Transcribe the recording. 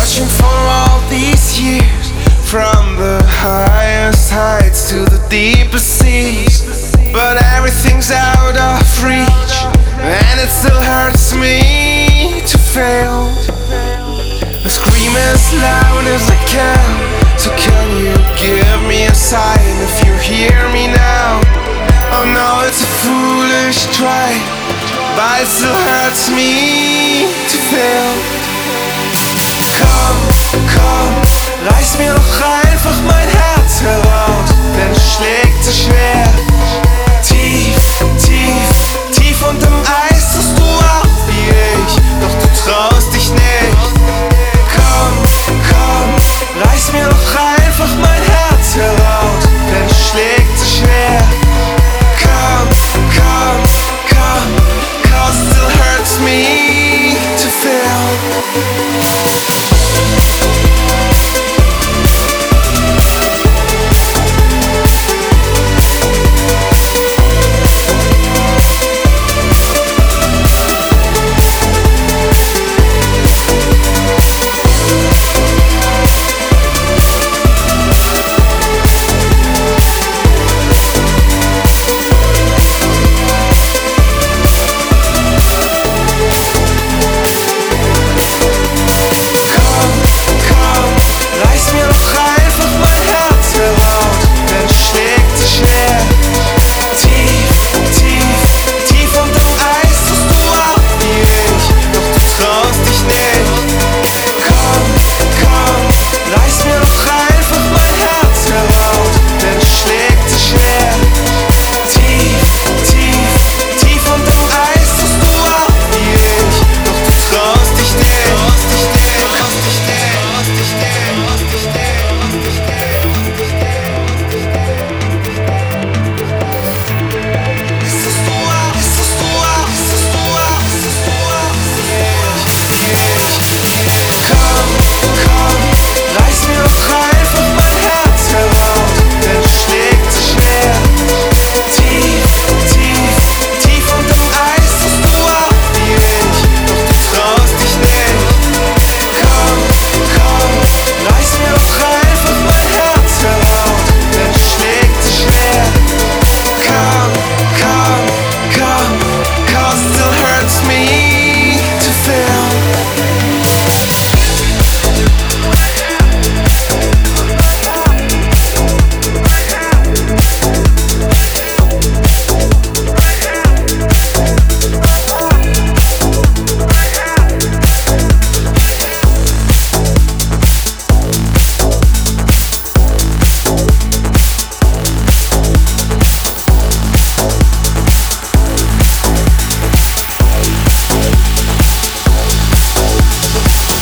searching for all these years, from the highest heights to the deepest seas. But everything's out of reach, and it still hurts me to fail. I scream as loud as I can, so can you give me a sign if you hear me now? Oh no, it's a foolish try, but it still hurts me to fail. Komm, komm, reiß mir noch rein.